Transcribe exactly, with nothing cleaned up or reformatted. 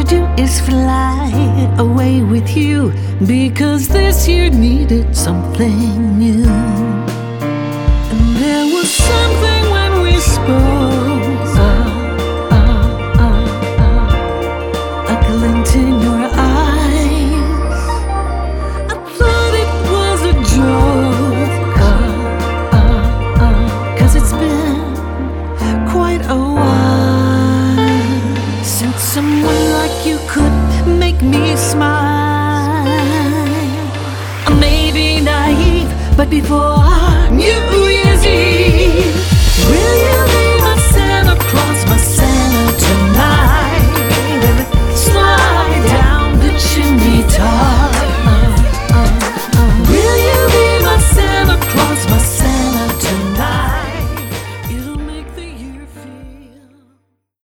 do is fly away with you, because this year needed something new. And there was something when we spoke, ah, ah, ah, ah, a glint in your eyes. I thought it was a joke, ah, ah, ah, 'cause it's been quite a while since someone like you could make me smile. I may be naive, but before New Year